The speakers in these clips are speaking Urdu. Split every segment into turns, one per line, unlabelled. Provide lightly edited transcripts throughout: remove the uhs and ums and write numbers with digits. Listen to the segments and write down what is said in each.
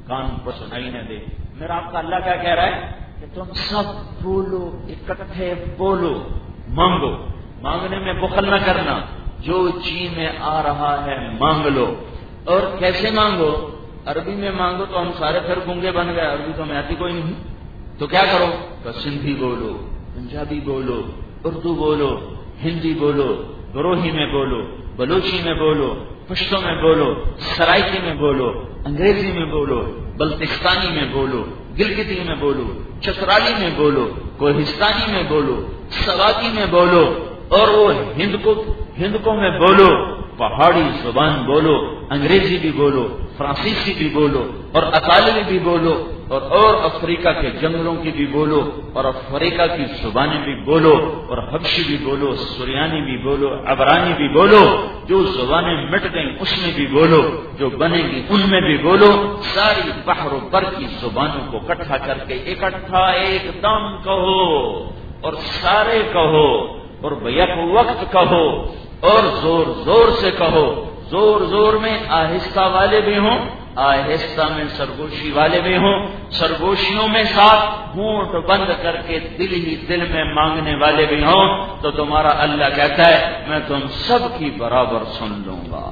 کان کو سنائی نہ دے۔ میرا آپ کا اللہ کیا کہہ رہا ہے کہ تم سب بولو، اکٹھے بولو، مانگو، مانگنے میں بخل نہ کرنا، جو جی میں آ رہا ہے مانگ لو۔ اور کیسے مانگو؟ عربی میں مانگو تو ہم سارے پھر گونگے بن گئے، عربی تو میں آتی کوئی نہیں، تو کیا کرو؟ تو سندھی بولو، پنجابی بولو، اردو بولو، ہندی بولو، گروہی میں بولو، بلوچی میں بولو، پشتو میں بولو، سرائکی میں بولو، انگریزی میں بولو، بلتستانی میں بولو، گلگتی میں بولو، چترالی میں بولو، کوہستانی میں بولو، سواتی میں بولو، اور وہ ہند کو میں بولو، پہاڑی زبان بولو، انگریزی بھی بولو، فرانسیسی بھی بولو، اور اطالوی بھی بولو، اور افریقہ کے جنگلوں کی بھی بولو، اور افریقہ کی زبانیں بھی بولو، اور حبشی بھی بولو، سریانی بھی بولو، عبرانی بھی بولو، جو زبانیں مٹ گئیں اس میں بھی بولو، جو بنے گی ان میں بھی بولو، ساری بحر و بر کی زبانوں کو اکٹھا کر کے اکٹھا ایک دم کہو، اور سارے کہو، اور بیک وقت کہو، اور زور زور سے کہو، زور زور میں آہستہ والے بھی ہوں، آہستہ میں سرگوشی والے بھی ہوں، سرگوشیوں میں ساتھ ہونٹ بند کر کے دل ہی دل میں مانگنے والے بھی ہوں، تو تمہارا اللہ کہتا ہے میں تم سب کی برابر سن لوں گا۔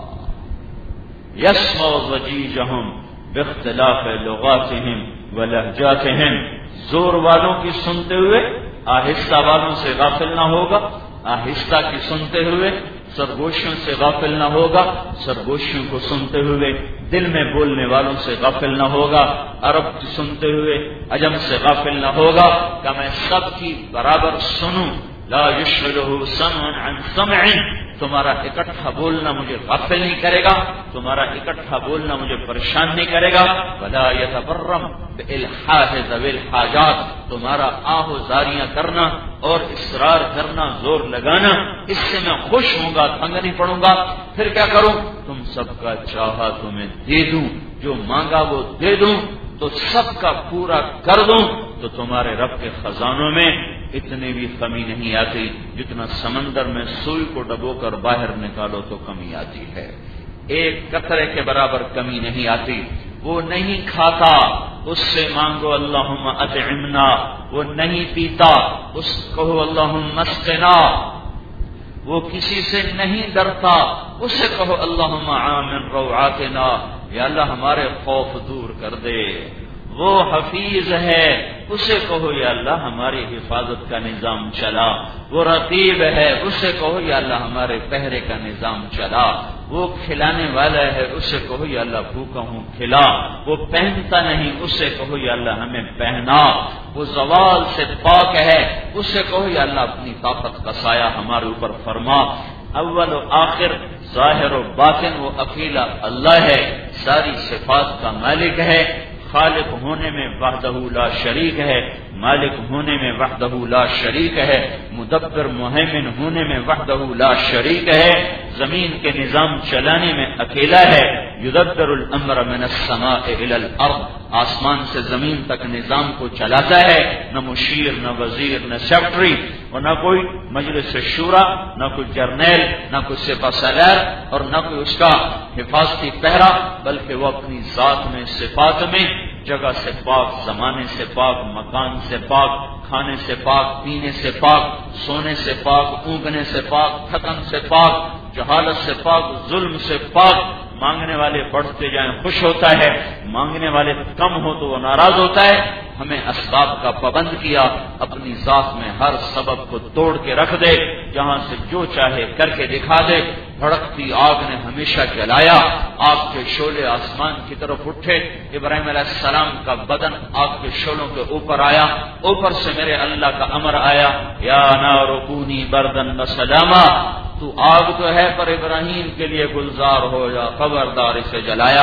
یسمع ضجیجہم باختلاف لغاتہم ولہجاتہم، زور والوں کی سنتے ہوئے آہستہ والوں سے غافل نہ ہوگا، آہستہ کی سنتے ہوئے سرگوشیوں سے غافل نہ ہوگا، سرگوشیوں کو سنتے ہوئے دل میں بولنے والوں سے غافل نہ ہوگا، عرب کی سنتے ہوئے عجم سے غافل نہ ہوگا، کہ میں سب کی برابر سنوں۔ لا یشغلہ سمع عن سمع، تمہارا اکٹھا بولنا مجھے غافل نہیں کرے گا، تمہارا اکٹھا بولنا مجھے پریشان نہیں کرے گا۔ ولا یتبرم بالحاح ذوی الحاجات، تمہارا آہ و زاریاں کرنا اور اصرار کرنا، زور لگانا، اس سے میں خوش ہوں گا، تنگ نہیں پڑوں گا۔ پھر کیا کروں؟ تم سب کا چاہا تمہیں دے دوں، جو مانگا وہ دے دوں، تو سب کا پورا کر دوں، تو تمہارے رب کے خزانوں میں اتنی بھی کمی نہیں آتی، جتنا سمندر میں سوئی کو ڈبو کر باہر نکالو تو کمی آتی ہے، ایک قطرے کے برابر کمی نہیں آتی۔ وہ نہیں کھاتا، اس سے مانگو اللہم اطعمنا، وہ نہیں پیتا، اس کہو اللہم اسقنا، وہ کسی سے نہیں ڈرتا، اسے کہو اللہم آمن روعاتنا، یا اللہ ہمارے خوف دور کر دے۔ وہ حفیظ ہے، اسے کہو یا اللہ ہماری حفاظت کا نظام چلا۔ وہ رقیب ہے، اسے کہو یا اللہ ہمارے پہرے کا نظام چلا۔ وہ کھلانے والا ہے، اسے کہو یا اللہ بھوکا ہوں کھلا۔ وہ پہنتا نہیں، اسے کہو یا اللہ ہمیں پہنا۔ وہ زوال سے پاک ہے، اسے کہو یا اللہ اپنی طاقت کا سایہ ہمارے اوپر فرما۔ اول و آخر، ظاہر و باطن، وہ اکیلا اللہ ہے، ساری صفات کا مالک ہے، خالق ہونے میں وحدہ لا شریک ہے، مالک ہونے میں وحدہ لا شریک ہے، مدبر مہیمن ہونے میں وحدہ لا شریک ہے، زمین کے نظام چلانے میں اکیلا ہے، یدبر الامر من السماء الى الارض، آسمان سے زمین تک نظام کو چلاتا ہے، نہ مشیر، نہ وزیر، نہ سیکرٹری، اور نہ کوئی مجلس شورا، نہ کوئی جرنیل، نہ کوئی سپہ سالار، اور نہ کوئی اس کا حفاظتی پہرا، بلکہ وہ اپنی ذات میں، صفات میں، جگہ سے پاک، زمانے سے پاک، مکان سے پاک، کھانے سے پاک، پینے سے پاک، سونے سے پاک، اونگنے سے پاک، تھکن سے پاک، جہالت سے پاک، ظلم سے پاک۔ مانگنے والے بڑھتے جائیں خوش ہوتا ہے، مانگنے والے کم ہو تو وہ ناراض ہوتا ہے۔ ہمیں اسباب کا پابند کیا، اپنی ذات میں ہر سبب کو توڑ کے رکھ دے، جہاں سے جو چاہے کر کے دکھا دے۔ بھڑکتی آگ نے ہمیشہ جلایا، آگ کے شعلے آسمان کی طرف اٹھے، ابراہیم علیہ السلام کا بدن آگ کے شعلوں کے اوپر آیا، اوپر سے میرے اللہ کا امر آیا، یا نار کونی بردن وسلاما، تو آگ تو ہے پر ابراہیم کے لیے گلزار ہو جا، خبردار اسے جلایا۔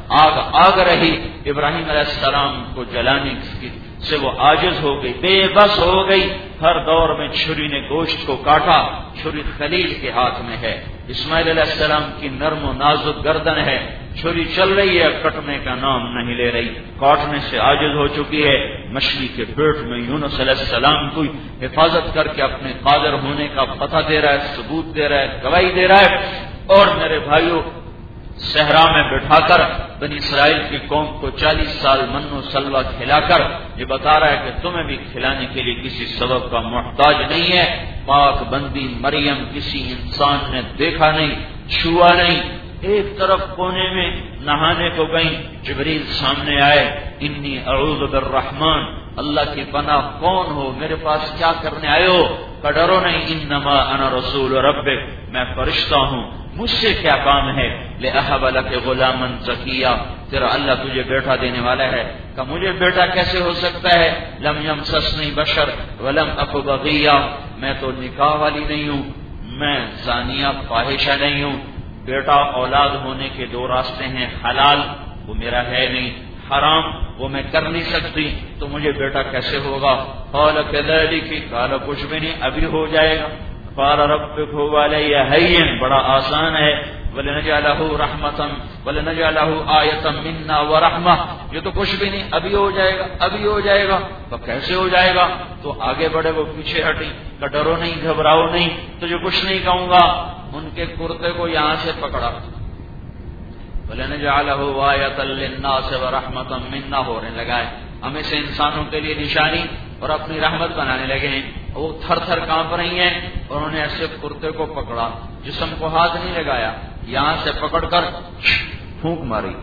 آگ رہی، ابراہیم علیہ السلام کو جلانے سے وہ عاجز ہو گئی، بے بس ہو گئی۔ ہر دور میں چھری نے گوشت کو کاٹا، چھری خلیل کے ہاتھ میں ہے، اسماعیل علیہ السلام کی نرم و نازک گردن ہے، چھری چل رہی ہے، کٹنے کا نام نہیں لے رہی، کاٹنے سے عاجز ہو چکی ہے۔ مچھلی کے پیٹ میں یونس علیہ السلام کو حفاظت کر کے اپنے قادر ہونے کا پتہ دے رہا ہے، ثبوت دے رہا ہے، گواہی دے رہا ہے۔ اور میرے بھائیوں، صحرا میں بٹھا کر بنی اسرائیل کی قوم کو 40 سال من و سلوہ کھلا کر یہ بتا رہا ہے کہ تمہیں بھی کھلانے کے لیے کسی سبب کا محتاج نہیں ہے. پاک بندی مریم کسی انسان نے دیکھا نہیں، چھوا نہیں. ایک طرف کونے میں نہانے کو گئیں، جبریل سامنے آئے. انی اعوذ بالرحمن، اللہ کی پناہ، کون ہو، میرے پاس کیا کرنے آئے ہو؟ کہ ڈرو نہیں، انما انا رسول ربک، میں فرشتہ ہوں، مجھ سے کیا کام ہے؟ لأہب لک غلاما زکیا، تیرا اللہ تجھے بیٹا دینے والا ہے. کہ مجھے بیٹا کیسے ہو سکتا ہے؟ لم یمسسنی بشر ولم اک بغیا، میں تو نکاح والی نہیں ہوں، میں زانیہ فاحشہ نہیں ہوں. بیٹا اولاد ہونے کے دو راستے ہیں، حلال وہ میرا ہے نہیں، حرام وہ میں کر نہیں سکتی، تو مجھے بیٹا کیسے ہوگا؟ قال كذلك، قال کچھ بھی نہیں، ابھی ہو جائے گا. قال ربک علی هین، بڑا آسان ہے. ولنجعلہ رحمتا ولنجعلہ آیۃ منا ورحمہ، یہ تو کچھ بھی نہیں، ابھی ہو جائے گا، ابھی ہو جائے گا. تو کیسے ہو جائے گا؟ تو آگے بڑھے، وہ پیچھے ہٹی. کہ ڈرو نہیں، گھبراؤ نہیں، تجھے کچھ نہیں کہوں گا. ان کے کرتے کو یہاں سے پکڑا. وَلَنَجْعَلَهُ آیَةً لِلنَّاسِ وَرَحْمَةً مِنَّا، ہونے لگا ہے ہم اسے انسانوں کے لیے نشانی اور اپنی رحمت بنانے لگے ہیں. وہ تھر تھر کانپ رہی ہیں اور انہوں نے ایسے کرتے کو پکڑا، جسم کو ہاتھ نہیں لگایا، یہاں سے پکڑ کر پھونک ماری.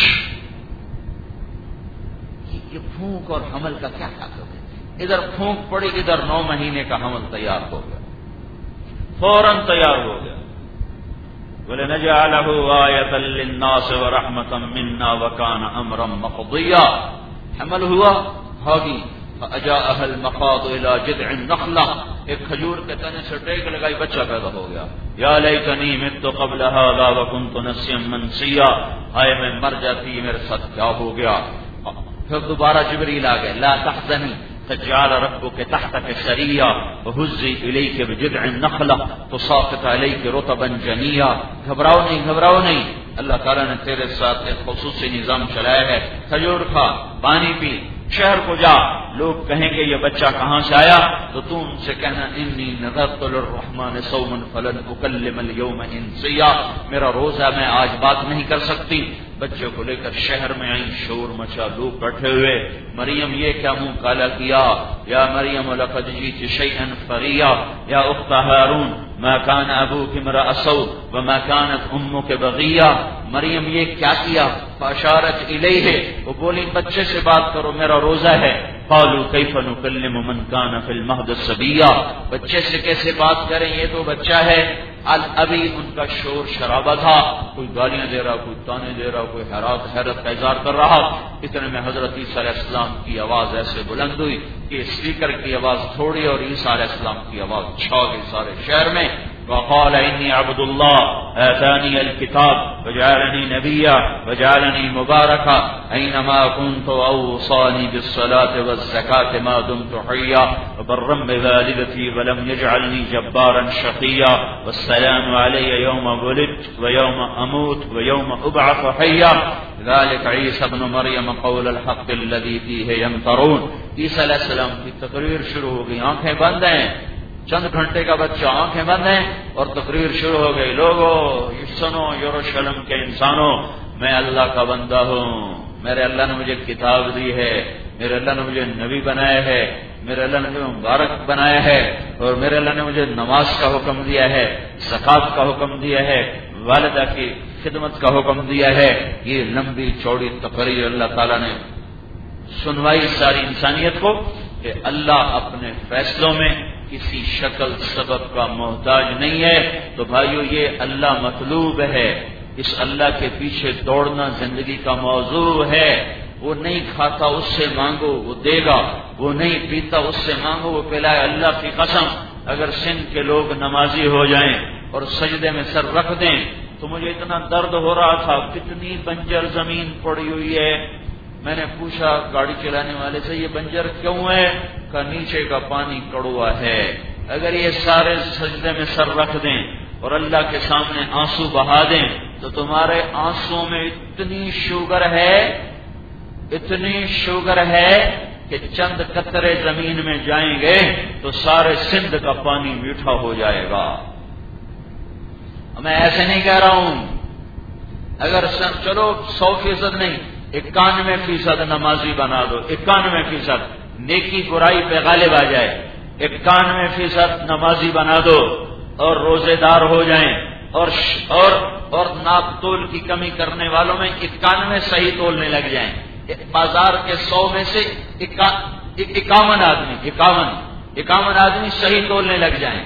یہ پھونک اور حمل کا کیا طاقت ہے؟ ادھر پھونک پڑی، ادھر 9 مہینے کا حمل تیار ہو گیا، فوراً تیار ہو گیا. وَلَنَجْعَلَهُ آیَةً لِلنَّاسِ وَرَحْمَةً مِنَّا وَكَانَ أَمْرًا مَقْضِيًّا. حمل ہوا، بھاگی. فَأَجَاءَهَا الْمَخَاضُ إِلَى جِذْعِ النَّخْلَةِ، ایک کھجور کے تنے سے ٹیک لگائی، بچہ پیدا ہو گیا. یا لیتنی مت قبل هذا وكنت نسيا منسيا، ہائے میں مر جاتی، میرے ساتھ کیا ہو گیا. پھر دوبارہ جبریل آ گئے. لا تحزنی فجعل ربك تحتك سريا وهزي اليك بجذع النخله تساقط عليك رطبا جنيا. گھبراؤ نہیں، گھبراؤ نہیں، اللہ تعالیٰ نے تیرے ساتھ ایک خصوصی نظام چلایا ہے. کھجور کھا، پانی پی، شہر کو جا، لوگ کہیں گے یہ بچہ کہاں سے آیا، تو تم ان سے کہنا انی نذرت للرحمن صوما فلن اکلم اليوم انسیا، میرا روزہ، میں آج بات نہیں کر سکتی. بچے کو لے کر شہر میں آئیں، شور مچا، لوگ بیٹھے ہوئے. مریم یہ کیا منہ کالا کیا؟ یا مریم لقد جئت شیئا فریا، یا اخت ہارون ما كان ابوك امرأ سوء وما كانت امك بغیا. مریم یہ کیا کیا؟ فاشارت الیہ، وہ بولی بچے سے بات کرو، میرا روزہ ہے. قالوا كيف نكلم من كان في المهد صبيا، بچے سے کیسے بات کریں، یہ تو بچہ ہے. ابھی ان کا شور شرابہ تھا، کوئی گالیاں دے رہا، کوئی تانے دے رہا، کوئی حیرت کا اظہار کر رہا. اتنے میں حضرت عیسیٰ علیہ السلام کی آواز ایسے بلند ہوئی کہ اسپیکر کی آواز تھوڑی اور عیسیٰ علیہ السلام کی آواز چھا گئی سارے شہر میں. وقال إني عبد الله آتاني الكتاب وجعلني نبيا وجعلني مباركا أينما كنت وأوصاني بالصلاة والزكاة ما دمت حيا وبرا بوالدتي ولم يجعلني جبارا شقيا والسلام علي يوم ولدت ويوم أموت ويوم أبعث حيا ذلك عيسى ابن مريم قول الحق الذي فيه يمترون. عیسیٰ علیہ السلام کی تقریر شروع ہو گئی. آنکھیں بند ہیں، چند گھنٹے کا بچہ، آنکھیں بند ہیں اور تقریر شروع ہو گئی. لوگوں سنو، یروشلم کے انسانوں، میں اللہ کا بندہ ہوں، میرے اللہ نے مجھے کتاب دی ہے، میرے اللہ نے مجھے نبی بنایا ہے، میرے اللہ نے مجھے مبارک بنایا ہے، اور میرے اللہ نے مجھے نماز کا حکم دیا ہے، زکوٰۃ کا حکم دیا ہے، والدہ کی خدمت کا حکم دیا ہے. یہ لمبی چوڑی تقریر اللہ تعالیٰ نے سنوائی ساری انسانیت کو کہ اللہ اپنے فیصلوں میں کسی شکل سبب کا محتاج نہیں ہے. تو بھائیو یہ اللہ مطلوب ہے، اس اللہ کے پیچھے دوڑنا زندگی کا موضوع ہے. وہ نہیں کھاتا اس سے مانگو وہ دے گا، وہ نہیں پیتا اس سے مانگو وہ پلائے. اللہ کی قسم اگر سندھ کے لوگ نمازی ہو جائیں اور سجدے میں سر رکھ دیں تو مجھے اتنا درد ہو رہا تھا، کتنی بنجر زمین پڑی ہوئی ہے. میں نے پوچھا گاڑی چلانے والے سے یہ بنجر کیوں ہے؟ کہ نیچے کا پانی کڑوا ہے. اگر یہ سارے سجدے میں سر رکھ دیں اور اللہ کے سامنے آنسو بہا دیں تو تمہارے آنسو میں اتنی شوگر ہے کہ چند قطرے زمین میں جائیں گے تو سارے سندھ کا پانی میٹھا ہو جائے گا. میں ایسے نہیں کہہ رہا ہوں، اگر چلو 100% نہیں 91% نمازی بنا دو، 91% نیکی برائی پہ غالب آ جائے، 91% نمازی بنا دو اور روزے دار ہو جائیں، اور ناپ تول کی کمی کرنے والوں میں 91 صحیح تولنے لگ جائیں، بازار کے 100 میں سے 51 آدمی صحیح تولنے لگ جائیں،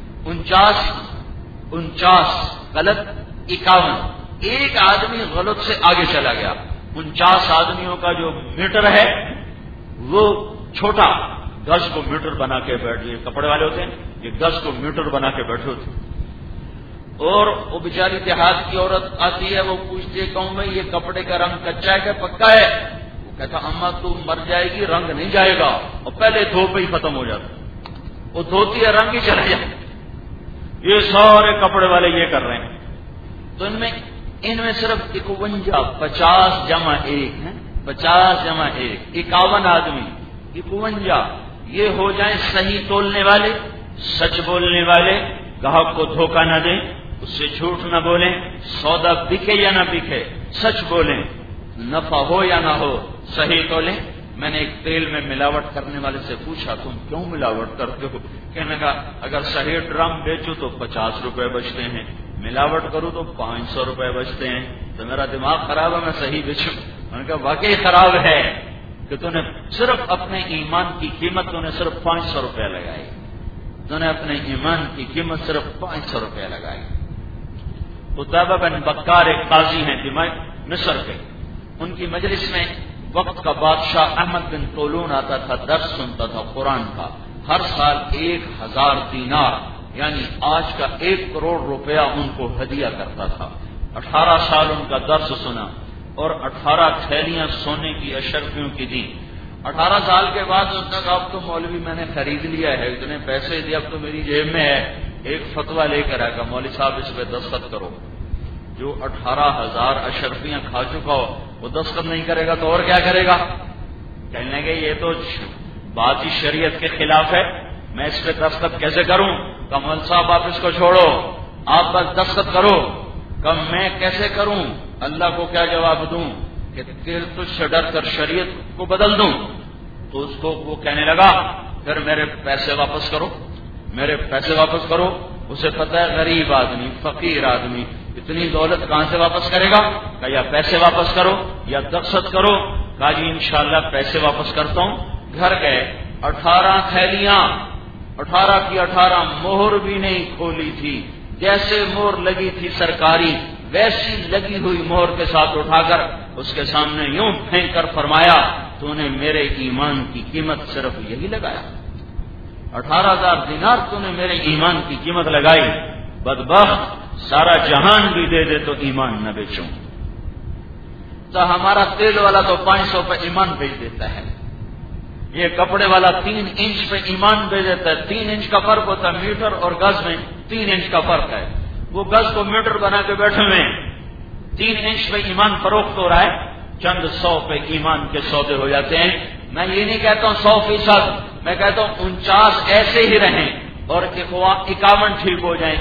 49 غلط، 51 ایک آدمی غلط سے آگے چلا گیا، 49 آدمیوں کا جو میٹر ہے وہ چھوٹا، گز کو میٹر بنا کے بیٹھ گئے، کپڑے والے ہوتے ہیں یہ گز کو میٹر بنا کے بیٹھے ہوتے ہیں، اور وہ بیچاری دیہات کی عورت آتی ہے، وہ پوچھتی ہے کہوں میں یہ کپڑے کا رنگ کچا ہے کہ پکا ہے؟ وہ کہتا اماں تو مر جائے گی، رنگ نہیں جائے گا، اور پہلے دھو پہ ہی ختم ہو جاتا، وہ دھوتی ہے رنگ ہی چلا جائے۔ یہ سارے کپڑے والے یہ کر رہے ہیں، تو ان میں صرف 50 جمع 1 ہے، 50 جمع 1 51 آدمی، 51 یہ ہو جائیں صحیح تولنے والے، سچ بولنے والے، گاہک کو دھوکہ نہ دیں، اس سے جھوٹ نہ بولیں، سودا بکے یا نہ بکے سچ بولیں، نفع ہو یا نہ ہو صحیح تولیں۔ میں نے ایک تیل میں ملاوٹ کرنے والے سے پوچھا تم کیوں ملاوٹ کرتے ہو؟ کہنے لگا اگر صحیح ڈرم بیچو تو 50 روپے بچتے ہیں، ملاوٹ کروں تو 500 روپے بچتے ہیں، تو میرا دماغ خراب ہے میں صحیح بیچوں؟ میں نے کہا واقعی خراب ہے کہ تو نے صرف اپنے ایمان کی قیمت تو نے صرف 500 روپے لگائی، تو نے اپنے ایمان کی قیمت صرف 500 روپے لگائی۔ قتیبہ بن بکار ایک قاضی ہیں دمشق مصر کے، ان کی مجلس میں وقت کا بادشاہ احمد بن طولون آتا تھا، درس سنتا تھا قرآن کا، ہر سال 1000 دینار یعنی آج کا 1 کروڑ روپیہ ان کو ہدیہ کرتا تھا۔ 18 سال ان کا درس سنا اور 18 تھیلیاں سونے کی اشرفیوں کی دی۔ 18 سال کے بعد اس نے کہا اب تو مولوی میں نے خرید لیا ہے، اتنے پیسے دیا، اب تو میری جیب میں ہے، ایک فتویٰ لے کر آئے گا مولوی صاحب اس پہ دستخط کرو۔ جو 18,000 اشرفیاں کھا چکا ہو وہ دستخط نہیں کرے گا تو اور کیا کرے گا؟ کہنے لگے یہ تو بات ہی شریعت کے خلاف ہے، میں اس پہ دستخط کیسے کروں؟ کہ مولوی صاحب آپ اس کو چھوڑو، آپ بس دستخط کرو۔ کہ میں کیسے کروں؟ اللہ کو کیا جواب دوں کہ تجھ سے ڈر کر شریعت کو بدل دوں؟ تو اس کو وہ کہنے لگا پھر میرے پیسے واپس کرو، میرے پیسے واپس کرو۔ اسے پتہ ہے غریب آدمی، فقیر آدمی اتنی دولت کہاں سے واپس کرے گا؟ کہ یا پیسے واپس کرو یا دستخط کرو۔ کہا جی انشاءاللہ پیسے واپس کرتا ہوں۔ گھر گئے، 18 تھیلیاں، 18 کی 18 مہر بھی نہیں کھولی تھی، جیسے مہر لگی تھی سرکاری ویسی لگی ہوئی مہر کے ساتھ اٹھا کر اس کے سامنے یوں پھینک کر فرمایا تو نے میرے ایمان کی قیمت صرف یہی لگایا، 18,000 دینار تو نے میرے ایمان کی قیمت لگائی، بدبخت سارا جہان بھی دے دے تو ایمان نہ بیچوں۔ تو ہمارا تیل والا تو 500 پہ ایمان بیچ دیتا ہے، یہ کپڑے والا 3 انچ پہ ایمان بیچ دیتا ہے۔ 3 انچ کا فرق ہوتا ہے، میٹر اور گز میں 3 انچ کا فرق ہے، وہ گز کو میٹر بنا کے بیٹھے ہوئے ہیں، 3 انچ پہ ایمان فروخت ہو رہا ہے، چند 100 پہ ایمان کے سودے ہو جاتے ہیں۔ میں یہ نہیں کہتا ہوں 100%، میں کہتا ہوں 49 ایسے ہی رہیں اور 51 ٹھیک ہو جائیں،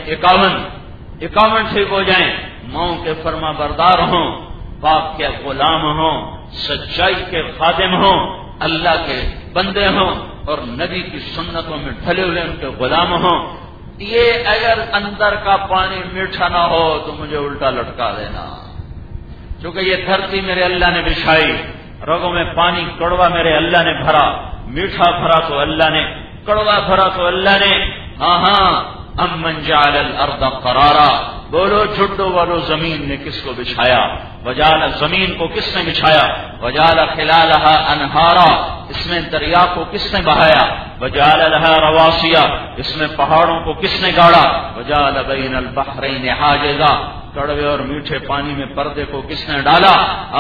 51 ٹھیک ہو جائیں، ماؤں کے فرما بردار ہوں، باپ کے غلام ہوں، سچائی کے خادم ہوں، اللہ کے بندے ہوں اور نبی کی سنتوں میں ڈھلے ہوئے ان کے غلام ہوں۔ یہ اگر اندر کا پانی میٹھا نہ ہو تو مجھے الٹا لٹکا دینا، کیونکہ یہ دھرتی میرے اللہ نے بچھائی، رگوں میں پانی کڑوا میرے اللہ نے بھرا، میٹھا بھرا تو اللہ نے، کڑوا بھرا تو اللہ نے۔ ہاں امن جعل الارض قرارا، بولو جھڈو والو زمین نے کس کو بچھایا؟ وجعل، زمین کو کس نے بچھایا؟ وجعل خلالها انہارا، اس میں دریا کو کس نے بہایا؟ وجعل لها رواسي، اس میں پہاڑوں کو کس نے گاڑا؟ وجعل بین البحرین حاجزا، کڑوے اور میٹھے پانی میں پردے کو کس نے ڈالا؟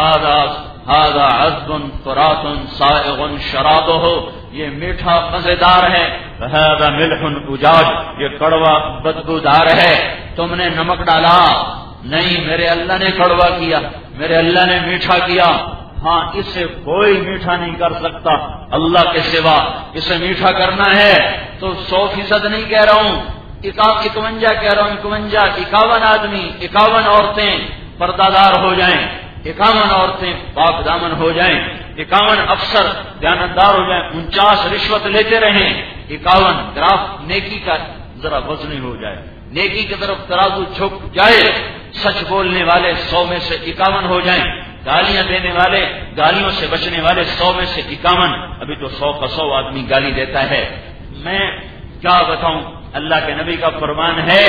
هذا عذب فرات سائغ شرابه، یہ میٹھا مزیدار ہے، هذا ملح اجاج، یہ کڑوا بدبودار ہے۔ تم نے نمک ڈالا؟ نہیں، میرے اللہ نے کڑوا کیا، میرے اللہ نے میٹھا کیا۔ ہاں اسے کوئی میٹھا نہیں کر سکتا اللہ کے سوا، اسے میٹھا کرنا ہے تو 100% نہیں کہہ رہا ہوں، 51 کہہ رہا ہوں، 51 آدمی، 51 عورتیں پردہ دار ہو جائیں، 51 عورتیں پاک دامن ہو جائیں، 51 افسر دیانتدار ہو جائیں، 49 رشوت لیتے رہیں، 51 گراف نیکی کا ذرا وزنی ہو جائے، نیکی کی طرف ترازو جھک جائے، سچ بولنے والے 100 میں سے 51 ہو جائیں، گالیاں دینے والے، گالیوں سے بچنے والے 100 میں سے 51۔ ابھی تو 100 کا 100 آدمی گالی دیتا ہے۔ میں کیا بتاؤں، اللہ کے نبی کا فرمان ہے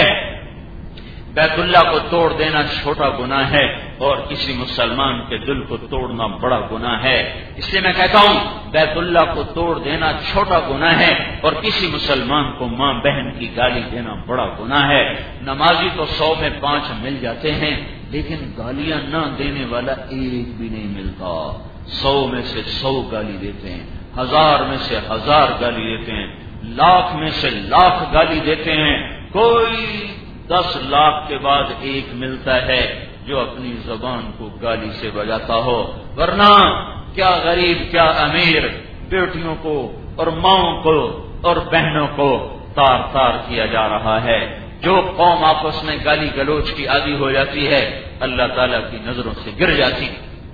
بیت اللہ کو توڑ دینا چھوٹا گناہ ہے اور کسی مسلمان کے دل کو توڑنا بڑا گناہ ہے۔ اس لیے میں کہتا ہوں بیت اللہ کو توڑ دینا چھوٹا گناہ ہے اور کسی مسلمان کو ماں بہن کی گالی دینا بڑا گناہ ہے۔ نمازی تو 100 میں 5 مل جاتے ہیں، لیکن گالیاں نہ دینے والا ایک بھی نہیں ملتا۔ 100 میں سے 100 گالی دیتے ہیں، 1000 میں سے 1000 گالی دیتے ہیں، لاکھ میں سے لاکھ گالی دیتے ہیں، کوئی 10 لاکھ کے بعد ایک ملتا ہے جو اپنی زبان کو گالی سے بجاتا ہو، ورنہ کیا غریب کیا امیر بیٹیوں کو اور ماؤں کو اور بہنوں کو تار تار کیا جا رہا ہے۔ جو قوم آپس میں گالی گلوچ کی عادی ہو جاتی ہے اللہ تعالیٰ کی نظروں سے گر جاتی۔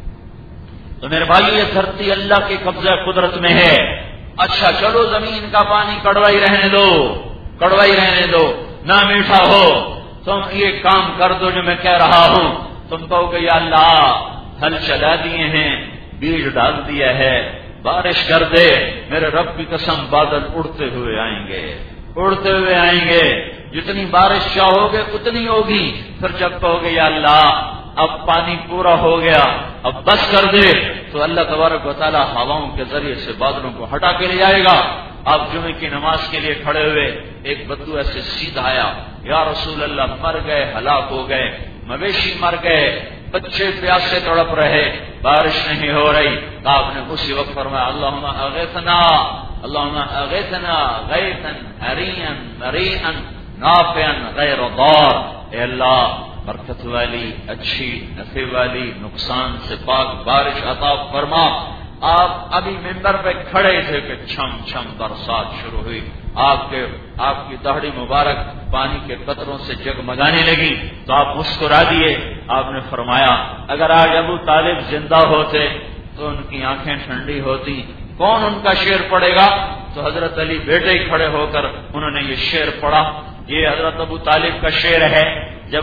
تو میرے بھائیو، یہ دھرتی اللہ کے قبضہ قدرت میں ہے۔ اچھا چلو زمین کا پانی کڑوا ہی رہنے دو، کڑوا ہی رہنے دو، نہ میٹھا ہو، تم یہ کام کر دو جو میں کہہ رہا ہوں۔ تم کہو کہ یا اللہ ہل چلا دیے ہیں، بیج ڈال دیا ہے، بارش کر دے، میرے رب کی قسم بادل اڑتے ہوئے آئیں گے، اڑتے ہوئے آئیں گے، جتنی بارش چاہو گے اتنی ہوگی۔ پھر جب کہو گے یا اللہ اب پانی پورا ہو گیا اب بس کر دے، تو اللہ تبارک و تعالی ہواؤں کے ذریعے سے بادلوں کو ہٹا کے لے جائے گا۔ آپ جمعے کی نماز کے لیے کھڑے ہوئے، ایک بدو ایسے سیدھا آیا، یا رسول اللہ مر گئے، ہلاک ہو گئے، مویشی مر گئے، بچے پیاس سے تڑپ رہے، بارش نہیں ہو رہی۔ آپ نے اسی وقت فرمایا اللہم اغثنا، اللہم اغثنا غیثا ہریا مریئا نافعا غیر ضار۔ اے اللہ برکت والی، اچھی، نفع والی، نقصان سے پاک بارش عطا فرما۔ آپ ابھی ممبر پہ کھڑے تھے کہ چھم چھم برسات شروع ہوئی، آپ کی داڑھی مبارک پانی کے قطروں سے جگمگانے لگی تو آپ مسکرا دیے۔ آپ نے فرمایا اگر آج ابو طالب زندہ ہوتے تو ان کی آنکھیں ٹھنڈی ہوتی۔ کون ان کا شعر پڑھے گا؟ تو حضرت علی بیٹے ہی کھڑے ہو کر انہوں نے یہ شعر پڑھا۔ یہ حضرت ابو طالب کا شعر ہے، جب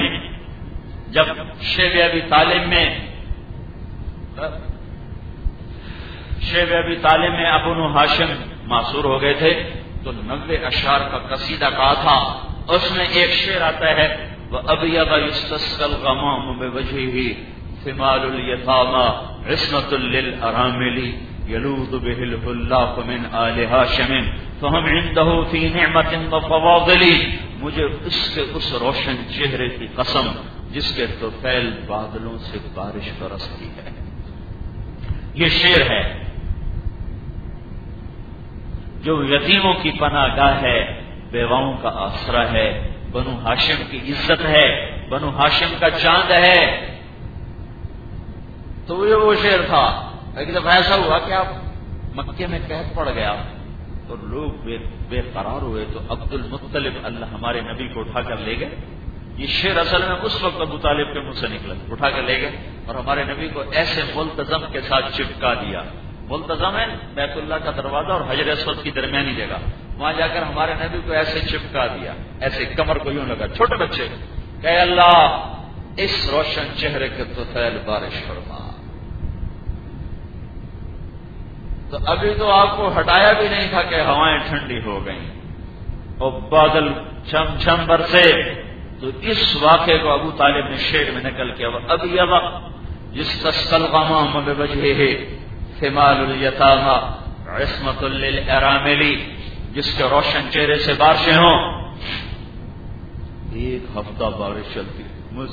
شیب ابی طالب میں ابو ہاشم معصور ہو گئے تھے تو 90 اشعار کا قصیدہ کہا تھا۔ اس میں ایک شعر آتا ہے وَأَبْيَضَ يُسْتَسْقَى الْغَمَامُ بِوَجْهِهِ ثِمَالُ الْيَتَامَى عِصْمَةٌ لِلْأَرَامِلِ يَلُوذُ بِهِ الْحُلَّاقُ مِنْ آلِ هاشم فَهُمْ عِنْدَهُ فِي نِعْمَةٍ وَفَضَائِلِ۔ مجھے اس روشن چہرے کی قسم جس کے طفیل بادلوں سے بارش برستی ہے۔ یہ شعر ہے جو یتیموں کی پناہ گاہ ہے، بیواؤں کا آسرا ہے، بنو ہاشم کی عزت ہے، بنو ہاشم کا چاند ہے۔ تو یہ وہ شعر تھا۔ ایک دفعہ ایسا ہوا کہ آپ مکے میں قحط پڑ گیا اور لوگ بے قرار ہوئے تو عبد المطلب اللہ ہمارے نبی کو اٹھا کر لے گئے۔ یہ شعر اصل میں اس وقت ابو طالب کے منہ سے نکلا، اٹھا کر لے گئے اور ہمارے نبی کو ایسے ملتزم کے ساتھ چپکا دیا۔ ملتزم ہے بیت اللہ کا دروازہ اور حجر اسود کی درمیانی جگہ، وہاں جا کر ہمارے نبی کو ایسے چپکا دیا، ایسے کمر کو یوں لگا، چھوٹے بچے کہ اللہ اس روشن چہرے کے طفیل بارش فرما۔ تو ابھی تو آپ کو ہٹایا بھی نہیں تھا کہ ہوائیں ٹھنڈی ہو گئیں اور بادل چھم چھم برسے۔ تو اس واقعے کو ابو طالب نے شعر میں نقل کیا، اب یہ وقت جس تسقل غمام بوجہہ ثمال الیتامى عصمۃ للارامل، جس کے روشن چہرے سے بارشیں ہوں۔ ایک ہفتہ بارش چلتی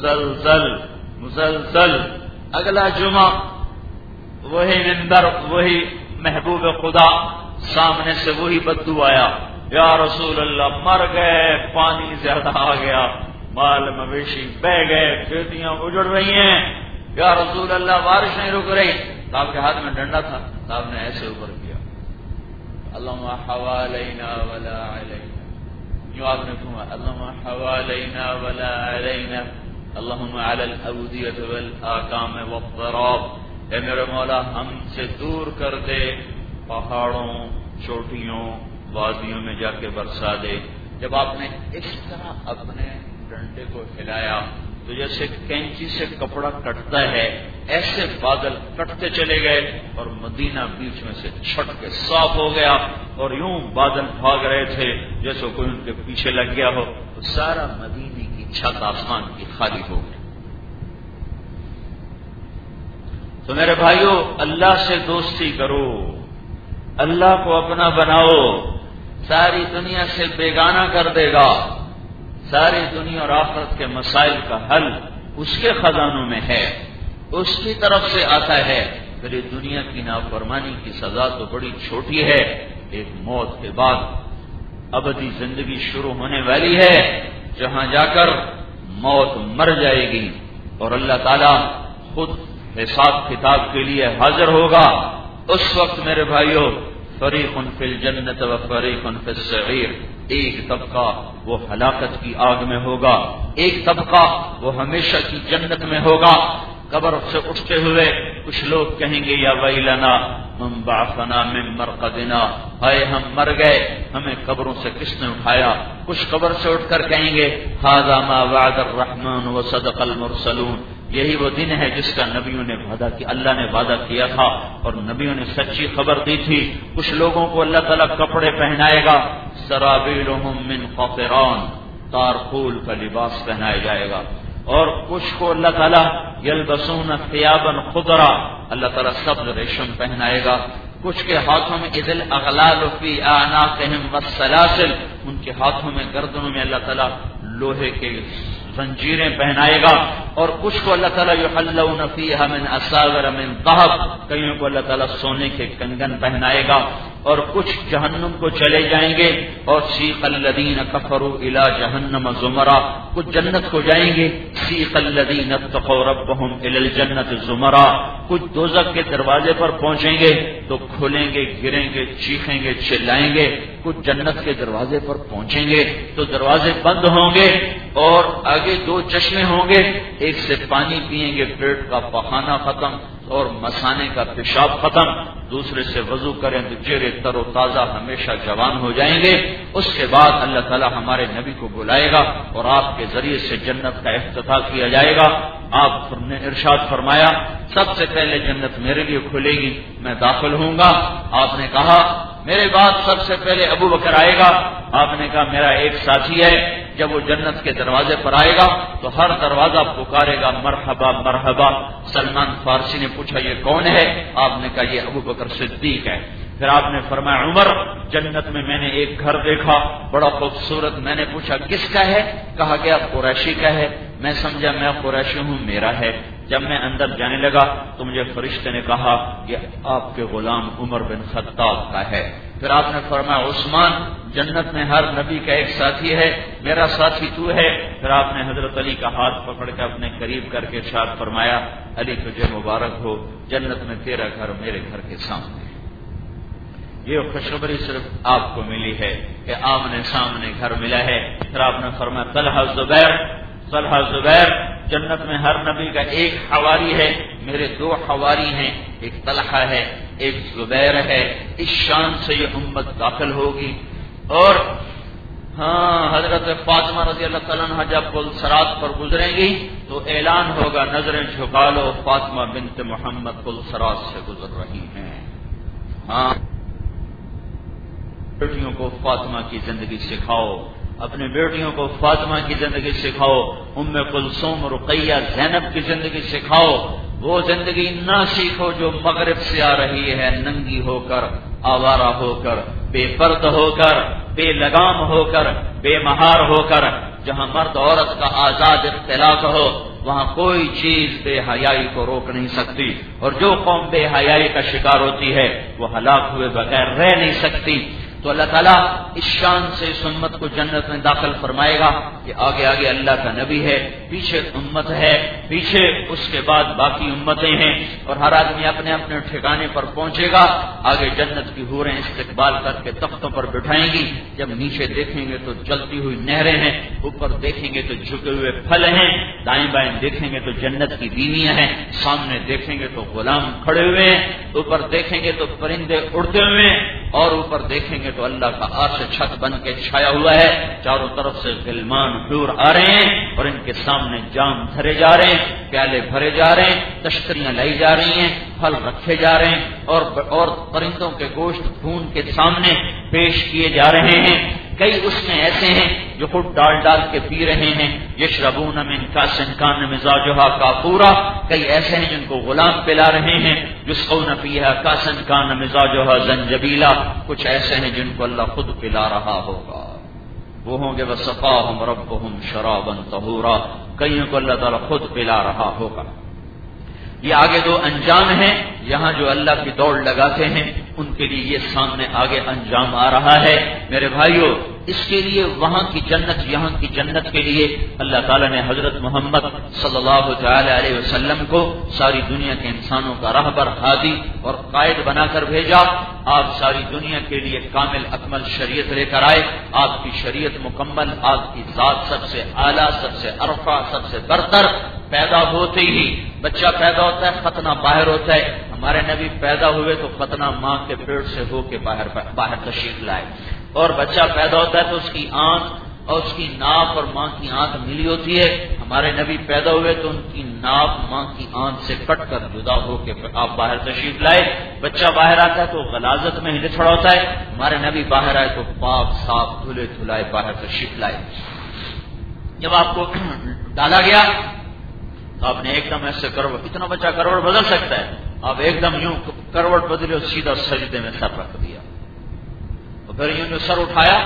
مسلسل۔ اگلا جمعہ وہی منبر، وہی محبوب خدا، سامنے سے وہی بدو آیا، یا رسول اللہ مر گئے، پانی زیادہ آ گیا، مال مویشی بہ گئے، کھیتیاں اجڑ رہی ہیں، یا رسول اللہ بارش نہیں رک رہی۔ صاحب کے ہاتھ میں ڈنڈا تھا، صاحب نے ایسے اوپر کیا، اللہم حوالینا ولا علینا، یوں آپ نے کہا اللہم حوالینا ولا علینا، اللہم علی الاودیۃ والآکام والضراب، اے میرے مولا ہم سے دور کر دے پہاڑوں، چوٹیوں، وادیوں میں جا کے برسا دے۔ جب آپ نے اس طرح اپنے ڈنڈے کو ہلایا تو جیسے کینچی سے کپڑا کٹتا ہے ایسے بادل کٹتے چلے گئے اور مدینہ بیچ میں سے چھٹ کے صاف ہو گیا، اور یوں بادل بھاگ رہے تھے جیسے کوئی ان کے پیچھے لگ گیا ہو، تو سارا مدینے کی چھت آسمان کی خالی ہو گئی۔ تو میرے بھائیو، اللہ سے دوستی کرو، اللہ کو اپنا بناؤ، ساری دنیا سے بیگانہ کر دے گا۔ ساری دنیا اور آخرت کے مسائل کا حل اس کے خزانوں میں ہے، اس کی طرف سے آتا ہے۔ پھر یہ دنیا کی نافرمانی کی سزا تو بڑی چھوٹی ہے، ایک موت کے بعد ابدی زندگی شروع ہونے والی ہے، جہاں جا کر موت مر جائے گی اور اللہ تعالی خود حساب کتاب کے لیے حاضر ہوگا۔ اس وقت میرے بھائیو، فریق فی الجنت و فریق فی السعیر، ایک طبقہ وہ ہلاکت کی آگ میں ہوگا، ایک طبقہ وہ ہمیشہ کی جنت میں ہوگا۔ قبر سے اٹھتے ہوئے کچھ لوگ کہیں گے یا ویلنا من بعثنا من مرقدنا، ہائے ہم مر گئے، ہمیں قبروں سے کس نے اٹھایا۔ کچھ قبر سے اٹھ کر کہیں گے ھذا ما وعد الرحمن وصدق المرسلون، یہی وہ دن ہے جس کا نبیوں نے وعدہ کیا، اللہ نے وعدہ کیا تھا اور نبیوں نے سچی خبر دی تھی۔ کچھ لوگوں کو اللہ تعالیٰ کپڑے پہنائے گا، سرابیلہم من قطران، تارکول کا لباس پہنایا جائے گا، اور کچھ کو اللہ تعالیٰ یلبسون ثیابا خضرا، اللہ تعالیٰ سبز ریشم پہنائے گا۔ کچھ کے ہاتھوں میں اذ الاغلال فی اعناقہم والسلاسل، ان کے ہاتھوں میں گردنوں میں اللہ تعالیٰ لوہے کے زنجیریں پہنائے گا، اور کچھ کو اللہ تعالیٰ یحلون فیہا من اساور من ذہب، کئیوں کو اللہ تعالیٰ سونے کے کنگن پہنائے گا، اور کچھ جہنم کو چلے جائیں گے، اور سیق الذین کفروا الی جہنم زمرا، کچھ جنت کو جائیں گے، سیق الذین اتقوا ربہم الی الجنت زمرا، کچھ دوزخ کے دروازے پر پہنچیں گے تو کھلیں گے، گریں گے، چیخیں گے، چلائیں گے، کچھ جنت کے دروازے پر پہنچیں گے تو دروازے بند ہوں گے اور آگے دو چشمے ہوں گے، ایک سے پانی پئیں گے، پیٹ کا پخانہ ختم اور مثانے کا پیشاب ختم، دوسرے سے وضو کریں تو چہرے تر و تازہ ہمیشہ جوان ہو جائیں گے۔ اس کے بعد اللہ تعالیٰ ہمارے نبی کو بلائے گا اور آپ کے ذریعے سے جنت کا افتتاح کیا جائے گا۔ آپ نے ارشاد فرمایا سب سے پہلے جنت میرے لیے کھلے گی، میں داخل ہوں گا۔ آپ نے کہا میرے بعد سب سے پہلے ابو بکر آئے گا، آپ نے کہا میرا ایک ساتھی ہے، جب وہ جنت کے دروازے پر آئے گا تو ہر دروازہ پکارے گا مرحبا مرحبا۔ سلمان فارسی نے پوچھا یہ کون ہے؟ آپ نے کہا یہ ابو بکر صدیق ہے۔ پھر آپ نے فرمایا عمر، جنت میں میں نے ایک گھر دیکھا بڑا خوبصورت، میں نے پوچھا کس کا ہے؟ کہا گیا قریشی کا ہے۔ میں سمجھا میں قریشی ہوں، میرا ہے۔ جب میں اندر جانے لگا تو مجھے فرشتے نے کہا یہ آپ کے غلام عمر بن خطاب کا ہے۔ پھر آپ نے فرمایا عثمان، جنت میں ہر نبی کا ایک ساتھی ہے، میرا ساتھی تو ہے۔ پھر آپ نے حضرت علی کا ہاتھ پکڑ کے اپنے قریب کر کے ارشاد فرمایا علی تجھے مبارک ہو، جنت میں تیرا گھر میرے گھر کے سامنے ہے۔ یہ خوشخبری صرف آپ کو ملی ہے کہ آمنے سامنے گھر ملا ہے۔ پھر آپ نے فرمایا طلحہ زبیر، جنت میں ہر نبی کا ایک حواری ہے، میرے دو حواری ہیں، ایک طلحہ ہے ایک زبیر ہے۔ اس شان سے یہ امت داخل ہوگی۔ اور حضرت فاطمہ رضی اللہ تعالیٰ عنہ جب پل صراط پر گزریں گی تو اعلان ہوگا نظریں جھکا لو، فاطمہ بنت محمد پل صراط سے گزر رہی ہیں۔ بیٹیوں کو فاطمہ کی زندگی سکھاؤ، اپنے بیٹیوں کو فاطمہ کی زندگی سکھاؤ، ام کلثوم، رقیہ، زینب کی زندگی سکھاؤ۔ وہ زندگی نہ سیکھو جو مغرب سے آ رہی ہے، ننگی ہو کر، آوارہ ہو کر، بے پرد ہو کر، بے لگام ہو کر، بے مہار ہو کر۔ جہاں مرد عورت کا آزاد اختلاط ہو وہاں کوئی چیز بے حیائی کو روک نہیں سکتی، اور جو قوم بے حیائی کا شکار ہوتی ہے وہ ہلاک ہوئے بغیر رہ نہیں سکتی۔ تو اللہ تعالیٰ اس شان سے اس امت کو جنت میں داخل فرمائے گا کہ آگے آگے اللہ کا نبی ہے، پیچھے امت ہے، پیچھے اس کے بعد باقی امتیں ہیں، اور ہر آدمی اپنے اپنے ٹھکانے پر پہنچے گا۔ آگے جنت کی حوریں استقبال کر کے تختوں پر بٹھائیں گی، جب نیچے دیکھیں گے تو جلتی ہوئی نہریں ہیں، اوپر دیکھیں گے تو جھکے ہوئے پھل ہیں، دائیں بائیں دیکھیں گے تو جنت کی بیویاں ہیں، سامنے دیکھیں گے تو غلام کھڑے ہوئے ہیں، اوپر دیکھیں گے تو پرندے اڑتے ہوئے ہیں، اور اوپر دیکھیں گے تو اللہ کا عرش چھت بن کے چھایا ہوا ہے، چاروں طرف سے غلمان حور آ رہے ہیں اور ان کے سامنے جام دھرے جا رہے ہیں، پیالے بھرے جا رہے ہیں، تشتریاں لائی جا رہی ہیں، پھل رکھے جا رہے ہیں، اور پرندوں کے گوشت بھون کے سامنے پیش کیے جا رہے ہیں۔ کئی اس میں ایسے ہیں جو خود ڈال ڈال کے پی رہے ہیں، یشربون من کاس کان مزاجها کافورا، کئی ایسے ہیں جن کو غلام پلا رہے ہیں، یسقون فیہا کاسا کان مزاجها زنجبیلا، کچھ ایسے ہیں جن کو اللہ خود پلا رہا ہوگا، وہ ہوں گے وسقاہم ربہم شرابا طہورا، کئیوں کو اللہ تعالیٰ خود پلا رہا ہوگا۔ یہ آگے دو انجام ہیں، یہاں جو اللہ کی دوڑ لگاتے ہیں ان کے لیے یہ سامنے آگے انجام آ رہا ہے۔ میرے بھائیو، اس کے لیے وہاں کی جنت، یہاں کی جنت کے لیے اللہ تعالیٰ نے حضرت محمد صلی اللہ تعالی علیہ وسلم کو ساری دنیا کے انسانوں کا راہبر، ہادی اور قائد بنا کر بھیجا۔ آپ ساری دنیا کے لیے کامل اکمل شریعت لے کر آئے، آپ کی شریعت مکمل، آپ کی ذات سب سے اعلیٰ، سب سے ارفع، سب سے برتر۔ پیدا ہوتے ہی بچہ پیدا ہوتا ہے، ختنہ باہر ہوتا ہے، ہمارے نبی پیدا ہوئے تو ختنہ ماں کے پیٹ سے ہو کے باہر تشریف لائے، اور بچہ پیدا ہوتا ہے تو اس کی آنکھ اور اس کی ناک اور ماں کی آنکھ ملی ہوتی ہے، ہمارے نبی پیدا ہوئے تو ان کی ناک ماں کی آنکھ سے کٹ کر جدا ہو کے آپ باہر تشریف لائے۔ بچہ باہر آتا ہے تو غلاظت میں لچڑا ہوتا ہے، ہمارے نبی باہر آئے تو پاک صاف دھلے دھلائے باہر تشریف لائے۔ جب آپ کو ڈالا گیا تو آپ نے ایک دم ایسے کروٹ، اتنا بچہ کروٹ بدل سکتا ہے، آپ ایک دم یوں کروٹ بدلے اور سیدھا سجدے میں سر رکھ دیا، اور پھر یوں سر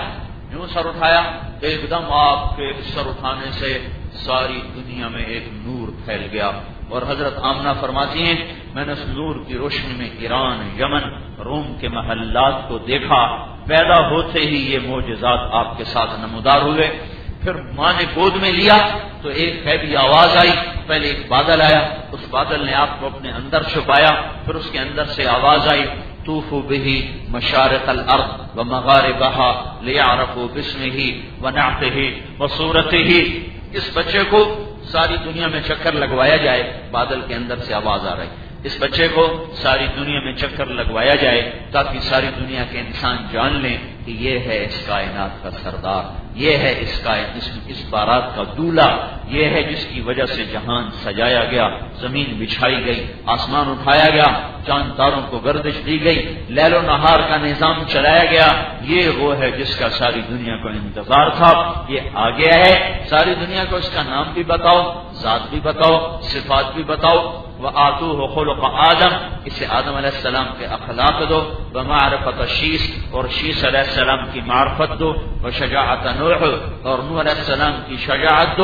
اٹھایا تو ایک دم آپ کے سر اٹھانے سے ساری دنیا میں ایک نور پھیل گیا، اور حضرت آمنہ فرماتی ہیں میں نے اس نور کی روشنی میں ایران، یمن، روم کے محلات کو دیکھا، پیدا ہوتے ہی یہ معجزات آپ کے ساتھ نمودار ہوئے۔ پھر ماں نے گود میں لیا تو ایک غیبی آواز آئی، پہلے ایک بادل آیا، اس بادل نے آپ کو اپنے اندر چھپایا، پھر اس کے اندر سے آواز آئی طوفوا به مشارق الارض ومغاربها لیعرفوا باسمه ونعته وصورته، اس بچے کو ساری دنیا میں چکر لگوایا جائے، بادل کے اندر سے آواز آ رہی، اس بچے کو ساری دنیا میں چکر لگوایا جائے تاکہ ساری دنیا کے انسان جان لیں کہ یہ ہے اس کائنات کا سردار، یہ ہے اس بارات کا دولہا، یہ ہے جس کی وجہ سے جہان سجایا گیا، زمین بچھائی گئی، آسمان اٹھایا گیا، چاند تاروں کو گردش دی گئی، لیل و نہار کا نظام چلایا گیا، یہ وہ ہے جس کا ساری دنیا کو انتظار تھا، یہ آ گیا ہے، ساری دنیا کو اس کا نام بھی بتاؤ، ذات بھی بتاؤ، صفات بھی بتاؤ۔ وآتوہ خلق آدم، اسے آدم علیہ السلام کے اخلاق دو، ومعرفت شیس، اور شیس علیہ السلام کی معرفت دو، وشجاعت نوح، اور نوح علیہ السلام کی شجاعت دو،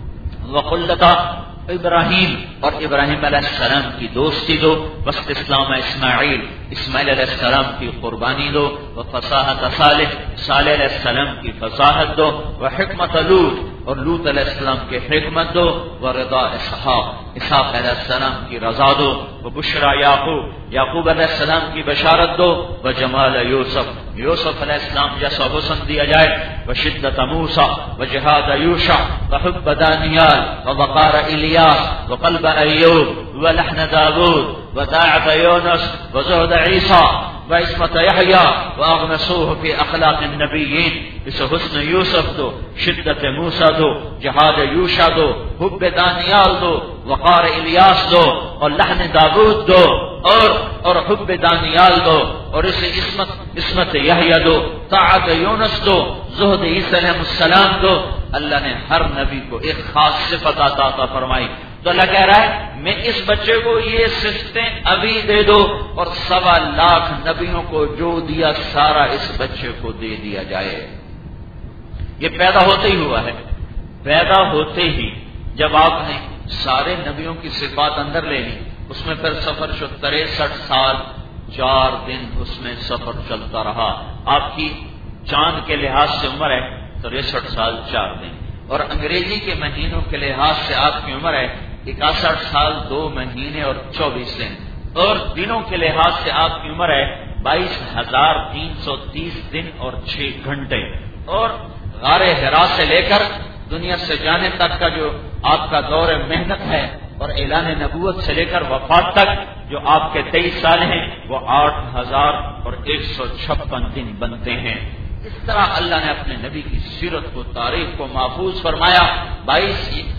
وخلت ابراہیم، اور ابراہیم علیہ السلام کی دوستی دو، واستسلام اسماعیل، اسماعیل علیہ السلام کی قربانی دو، وفصاحت صالح، صالح علیہ السلام کی فصاحت دو، وحکمت لوط، اور لوط علیہ السلام کی حکمت دو، ورضا اسحاق، اسحاق علیہ السلام کی رضا دو، وبشرا یعقوب، یعقوب علیہ السلام کی بشارت دو، وجمال یوسف، یوسف علیہ السلام جیسا حسن دیا جائے، وشدت موسیٰ، وجہاد یوشع، وحب دانیال، ووقار الیاس، وقلب ایوب، ولحن داود، وداعة یونس، وزہد عیسیٰ، وعصمت یحییٰ، واغمسوہ فی اخلاق النبیین، اسے حسن یوسف دو، شدت موسیٰ دو، جہاد یوشع دو، حب دانیال دو، وقار الیاس دو، اور لحن داود دو، اور حب دانیال دو، اور اسے عصمت یحییٰ دو، طاعت یونس دو، زہد عیسیٰ علیہ السلام دو۔ اللہ نے ہر نبی کو ایک خاص صفت عطا فرمائی، تو اللہ کہہ رہا ہے میں اس بچے کو یہ صفتیں ابھی دے دو، اور 1.25 لاکھ نبیوں کو جو دیا سارا اس بچے کو دے دیا جائے۔ یہ پیدا ہوتے ہی ہوا ہے، پیدا ہوتے ہی جب آپ نے سارے نبیوں کی صفات اندر لے لی، اس میں پھر سفر شد 63 سال 4 دن اس میں سفر چلتا رہا. آپ کی چاند کے لحاظ سے عمر ہے 63 سال 4 دن، اور انگریزی کے مہینوں کے لحاظ سے آپ کی عمر ہے 61 سال 2 مہینے اور 24 دن، اور دنوں کے لحاظ سے آپ کی عمر ہے 22,330 دن اور 6 گھنٹے. اور غار حرا سے لے کر دنیا سے جانے تک کا جو آپ کا دور محنت ہے، اور اعلان نبوت سے لے کر وفات تک جو آپ کے 23 سال ہیں، وہ 8,156 دن بنتے ہیں. اس طرح اللہ نے اپنے نبی کی سیرت کو، تاریخ کو محفوظ فرمایا.